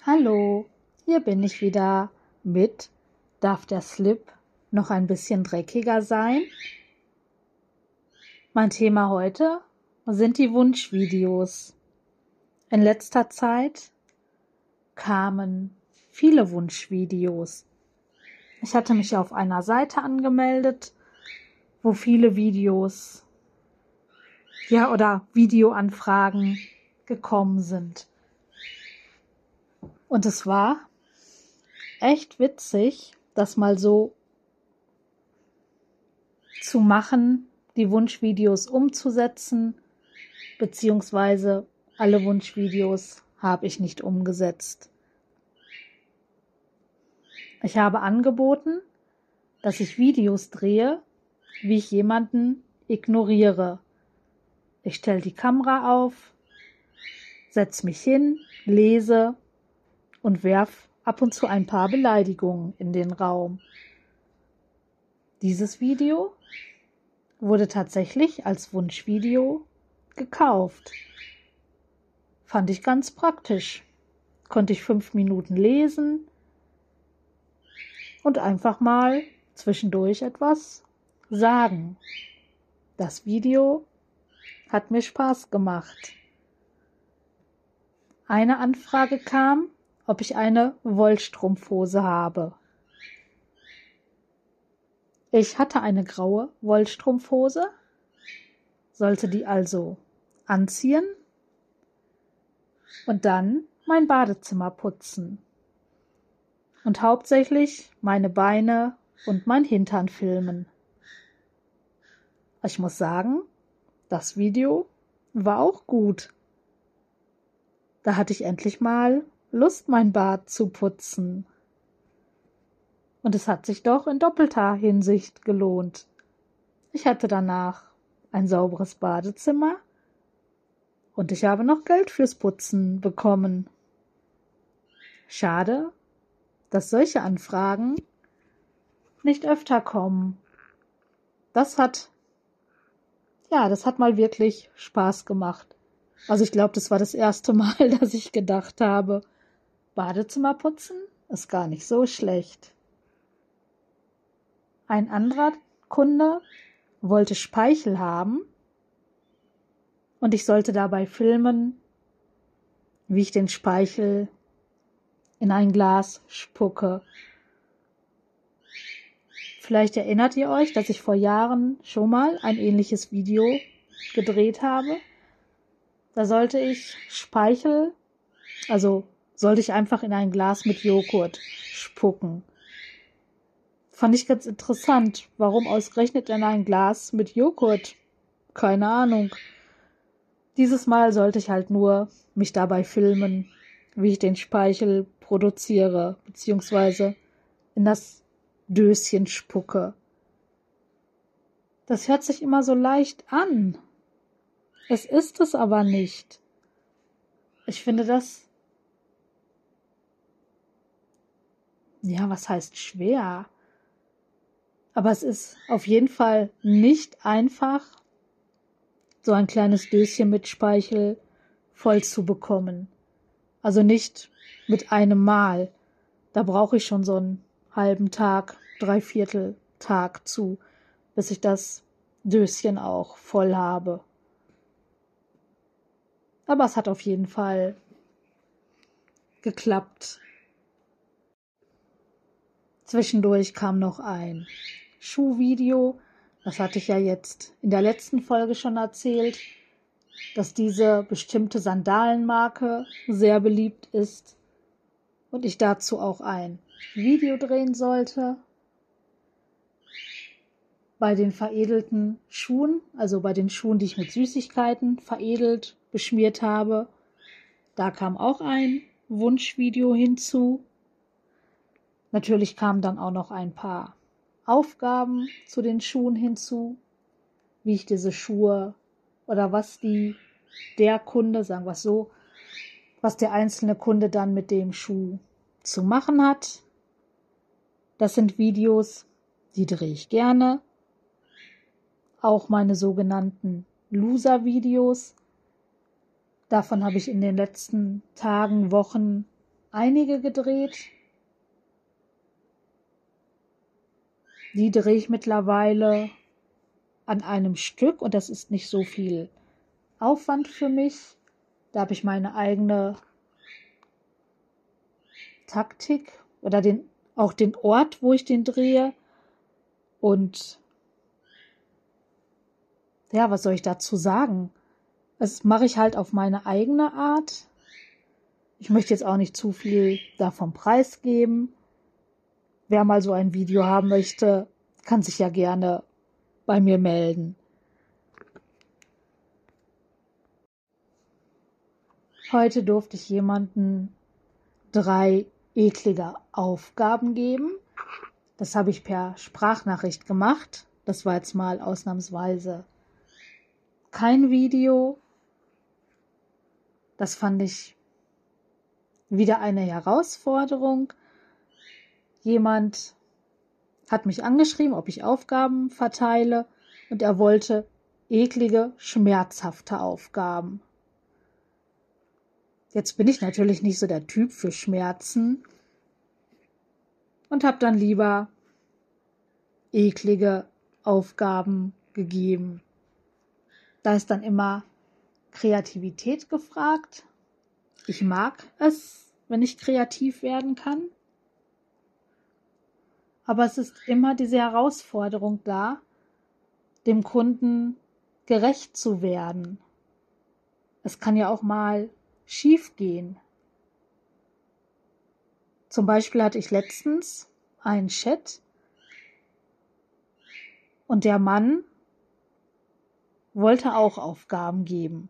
Hallo, hier bin ich wieder mit Darf der Slip noch ein bisschen dreckiger sein? Mein Thema heute sind die Wunschvideos. In letzter Zeit kamen viele Wunschvideos. Ich hatte mich auf einer Seite angemeldet, wo viele Videos, oder Videoanfragen gekommen sind. Und es war echt witzig, das mal so zu machen, die Wunschvideos umzusetzen, beziehungsweise alle Wunschvideos habe ich nicht umgesetzt. Ich habe angeboten, dass ich Videos drehe, wie ich jemanden ignoriere. Ich stelle die Kamera auf, setze mich hin, lese und werfe ab und zu ein paar Beleidigungen in den Raum. Dieses Video wurde tatsächlich als Wunschvideo gekauft. Fand ich ganz praktisch. Konnte ich 5 Minuten lesen und einfach mal zwischendurch etwas sagen. Das Video hat mir Spaß gemacht. Eine Anfrage kam, ob ich eine Wollstrumpfhose habe. Ich hatte eine graue Wollstrumpfhose, sollte die also anziehen und dann mein Badezimmer putzen und hauptsächlich meine Beine und mein Hintern filmen. Ich muss sagen, das Video war auch gut. Da hatte ich endlich mal Lust, mein Bad zu putzen. Und es hat sich doch in doppelter Hinsicht gelohnt. Ich hatte danach ein sauberes Badezimmer und ich habe noch Geld fürs Putzen bekommen. Schade, dass solche Anfragen nicht öfter kommen. Das hat mal wirklich Spaß gemacht. Also ich glaube, das war das erste Mal, dass ich gedacht habe, Badezimmer putzen ist gar nicht so schlecht. Ein anderer Kunde wollte Speichel haben und ich sollte dabei filmen, wie ich den Speichel in ein Glas spucke. Vielleicht erinnert ihr euch, dass ich vor Jahren schon mal ein ähnliches Video gedreht habe. Da sollte ich sollte ich einfach in ein Glas mit Joghurt spucken. Fand ich ganz interessant. Warum ausgerechnet in ein Glas mit Joghurt? Keine Ahnung. Dieses Mal sollte ich halt nur mich dabei filmen, wie ich den Speichel produziere, beziehungsweise in das Döschen spucke. Das hört sich immer so leicht an. Es ist es aber nicht. Ich finde das, was heißt schwer? Aber es ist auf jeden Fall nicht einfach, so ein kleines Döschen mit Speichel voll zu bekommen. Also nicht mit einem Mal. Da brauche ich schon so einen halben Tag, 3/4 Tag zu, bis ich das Döschen auch voll habe. Aber es hat auf jeden Fall geklappt. Zwischendurch kam noch ein Schuhvideo. Das hatte ich ja jetzt in der letzten Folge schon erzählt, dass diese bestimmte Sandalenmarke sehr beliebt ist und ich dazu auch ein Video drehen sollte. Bei den veredelten Schuhen, also bei den Schuhen, die ich mit Süßigkeiten veredelt, beschmiert habe, da kam auch ein Wunschvideo hinzu. Natürlich kamen dann auch noch ein paar Aufgaben zu den Schuhen hinzu, wie ich diese Schuhe oder was der Kunde, sagen wir es so, was der einzelne Kunde dann mit dem Schuh zu machen hat. Das sind Videos, die drehe ich gerne. Auch meine sogenannten Loser-Videos. Davon habe ich in den letzten Tagen, Wochen einige gedreht. Die drehe ich mittlerweile an einem Stück und das ist nicht so viel Aufwand für mich. Da habe ich meine eigene Taktik oder auch den Ort, wo ich den drehe. Und ja, was soll ich dazu sagen? Das mache ich halt auf meine eigene Art. Ich möchte jetzt auch nicht zu viel davon preisgeben. Wer mal so ein Video haben möchte, kann sich ja gerne bei mir melden. Heute durfte ich jemanden 3 eklige Aufgaben geben. Das habe ich per Sprachnachricht gemacht. Das war jetzt mal ausnahmsweise kein Video. Das fand ich wieder eine Herausforderung. Jemand hat mich angeschrieben, ob ich Aufgaben verteile, und er wollte eklige, schmerzhafte Aufgaben. Jetzt bin ich natürlich nicht so der Typ für Schmerzen und habe dann lieber eklige Aufgaben gegeben. Da ist dann immer Kreativität gefragt. Ich mag es, wenn ich kreativ werden kann. Aber es ist immer diese Herausforderung da, dem Kunden gerecht zu werden. Es kann ja auch mal schief gehen. Zum Beispiel hatte ich letztens einen Chat und der Mann wollte auch Aufgaben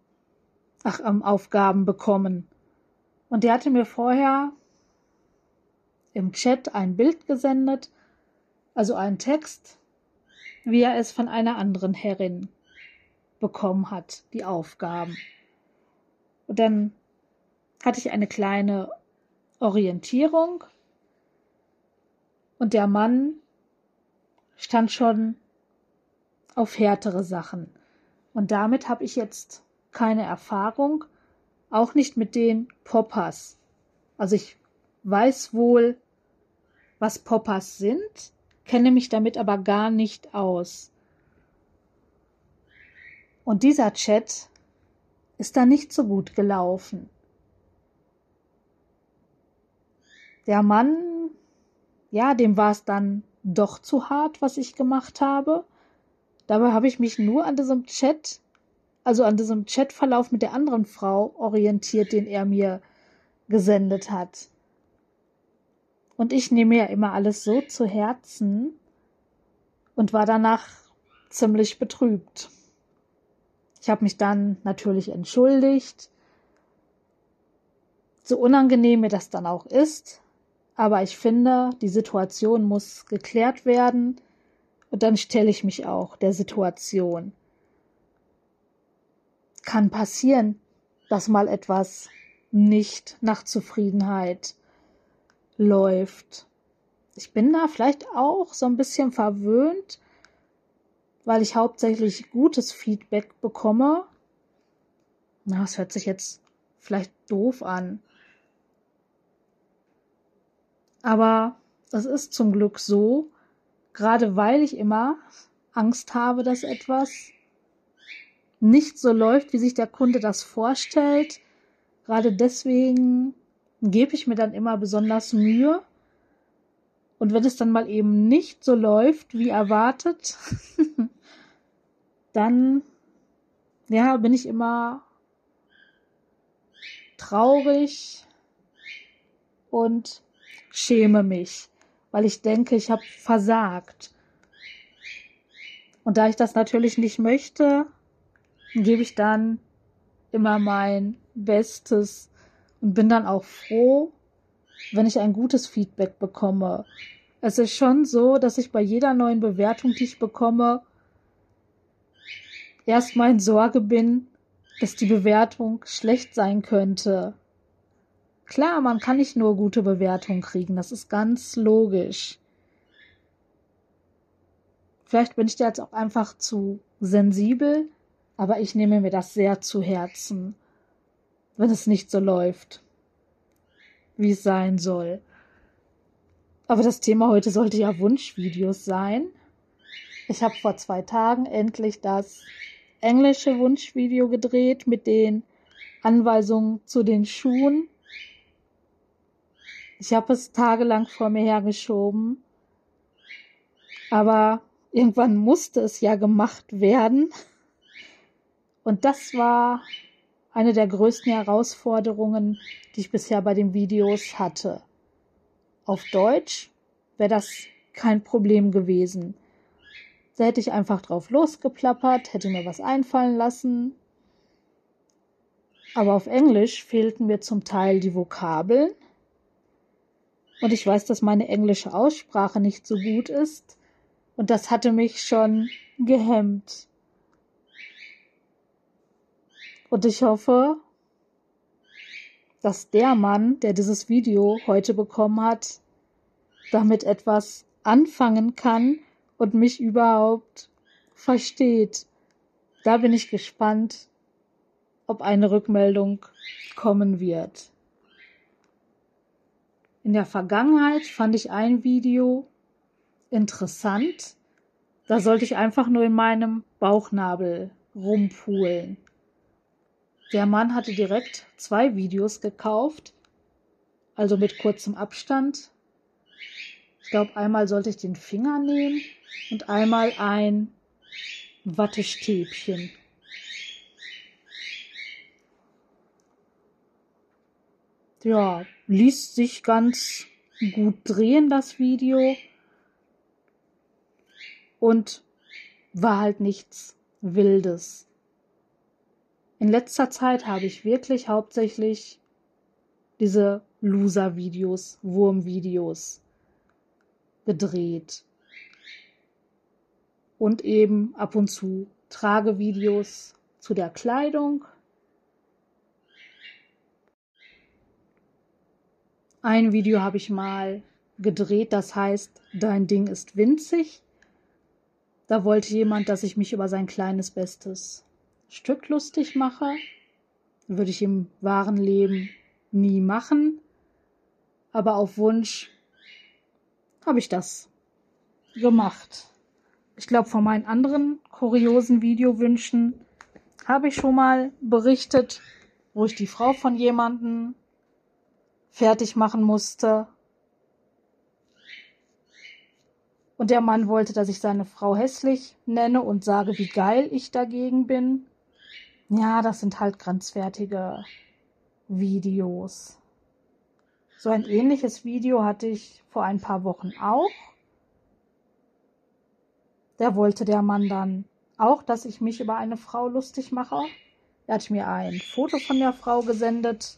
bekommen. Und der hatte mir vorher im Chat ein Bild gesendet, also einen Text, wie er es von einer anderen Herrin bekommen hat, die Aufgaben. Und dann hatte ich eine kleine Orientierung und der Mann stand schon auf härtere Sachen. Und damit habe ich jetzt keine Erfahrung, auch nicht mit den Poppers. Also ich weiß wohl, was Poppers sind, kenne mich damit aber gar nicht aus. Und dieser Chat ist da nicht so gut gelaufen. Der Mann, ja, dem war es dann doch zu hart, was ich gemacht habe. Dabei habe ich mich nur an diesem Chatverlauf mit der anderen Frau orientiert, den er mir gesendet hat. Und ich nehme ja immer alles so zu Herzen und war danach ziemlich betrübt. Ich habe mich dann natürlich entschuldigt, so unangenehm mir das dann auch ist, aber ich finde, die Situation muss geklärt werden und dann stelle ich mich auch der Situation. Kann passieren, dass mal etwas nicht nach Zufriedenheit läuft. Ich bin da vielleicht auch so ein bisschen verwöhnt, weil ich hauptsächlich gutes Feedback bekomme. Na, das hört sich jetzt vielleicht doof an. Aber es ist zum Glück so, gerade weil ich immer Angst habe, dass etwas nicht so läuft, wie sich der Kunde das vorstellt. Gerade deswegen gebe ich mir dann immer besonders Mühe. Und wenn es dann mal eben nicht so läuft, wie erwartet, dann ja, bin ich immer traurig und schäme mich, weil ich denke, ich habe versagt. Und da ich das natürlich nicht möchte, gebe ich dann immer mein Bestes und bin dann auch froh, wenn ich ein gutes Feedback bekomme. Es ist schon so, dass ich bei jeder neuen Bewertung, die ich bekomme, erstmal in Sorge bin, dass die Bewertung schlecht sein könnte. Klar, man kann nicht nur gute Bewertungen kriegen, das ist ganz logisch. Vielleicht bin ich da jetzt auch einfach zu sensibel, aber ich nehme mir das sehr zu Herzen, wenn es nicht so läuft, wie es sein soll. Aber das Thema heute sollte ja Wunschvideos sein. Ich habe vor 2 Tagen endlich das englische Wunschvideo gedreht mit den Anweisungen zu den Schuhen. Ich habe es tagelang vor mir hergeschoben, aber irgendwann musste es ja gemacht werden. Und das war eine der größten Herausforderungen, die ich bisher bei den Videos hatte. Auf Deutsch wäre das kein Problem gewesen. Da hätte ich einfach drauf losgeplappert, hätte mir was einfallen lassen. Aber auf Englisch fehlten mir zum Teil die Vokabeln. Und ich weiß, dass meine englische Aussprache nicht so gut ist. Und das hatte mich schon gehemmt. Und ich hoffe, dass der Mann, der dieses Video heute bekommen hat, damit etwas anfangen kann und mich überhaupt versteht. Da bin ich gespannt, ob eine Rückmeldung kommen wird. In der Vergangenheit fand ich ein Video interessant. Da sollte ich einfach nur in meinem Bauchnabel rumpulen. Der Mann hatte direkt 2 Videos gekauft, also mit kurzem Abstand. Ich glaube, einmal sollte ich den Finger nehmen und einmal ein Wattestäbchen. Ja, ließ sich ganz gut drehen, das Video. Und war halt nichts Wildes. In letzter Zeit habe ich wirklich hauptsächlich diese Loser-Videos, Wurm-Videos gedreht. Und eben ab und zu Tragevideos zu der Kleidung. Ein Video habe ich mal gedreht, das heißt, dein Ding ist winzig. Da wollte jemand, dass ich mich über sein kleines, bestes Stück lustig mache. Würde ich im wahren Leben nie machen. Aber auf Wunsch habe ich das gemacht. Ich glaube, von meinen anderen kuriosen Videowünschen habe ich schon mal berichtet, wo ich die Frau von jemandem fertig machen musste. Und der Mann wollte, dass ich seine Frau hässlich nenne und sage, wie geil ich dagegen bin. Ja, das sind halt grenzwertige Videos. So ein ähnliches Video hatte ich vor ein paar Wochen auch. Da wollte der Mann dann auch, dass ich mich über eine Frau lustig mache. Er hat mir ein Foto von der Frau gesendet.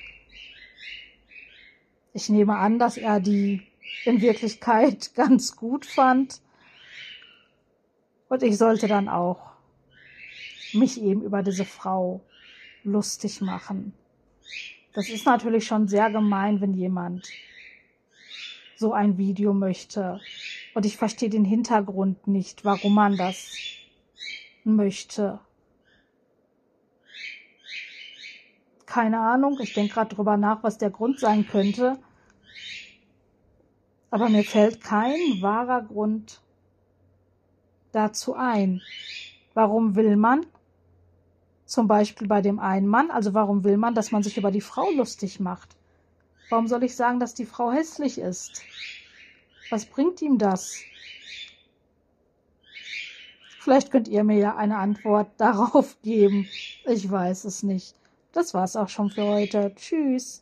Ich nehme an, dass er die in Wirklichkeit ganz gut fand. Und ich sollte dann auch mich eben über diese Frau lustig machen. Das ist natürlich schon sehr gemein, wenn jemand so ein Video möchte. Und ich verstehe den Hintergrund nicht, warum man das möchte. Keine Ahnung, ich denke gerade drüber nach, was der Grund sein könnte. Aber mir fällt kein wahrer Grund dazu ein. Warum will man, zum Beispiel bei dem einen Mann, also warum will man, dass man sich über die Frau lustig macht? Warum soll ich sagen, dass die Frau hässlich ist? Was bringt ihm das? Vielleicht könnt ihr mir ja eine Antwort darauf geben. Ich weiß es nicht. Das war's auch schon für heute. Tschüss.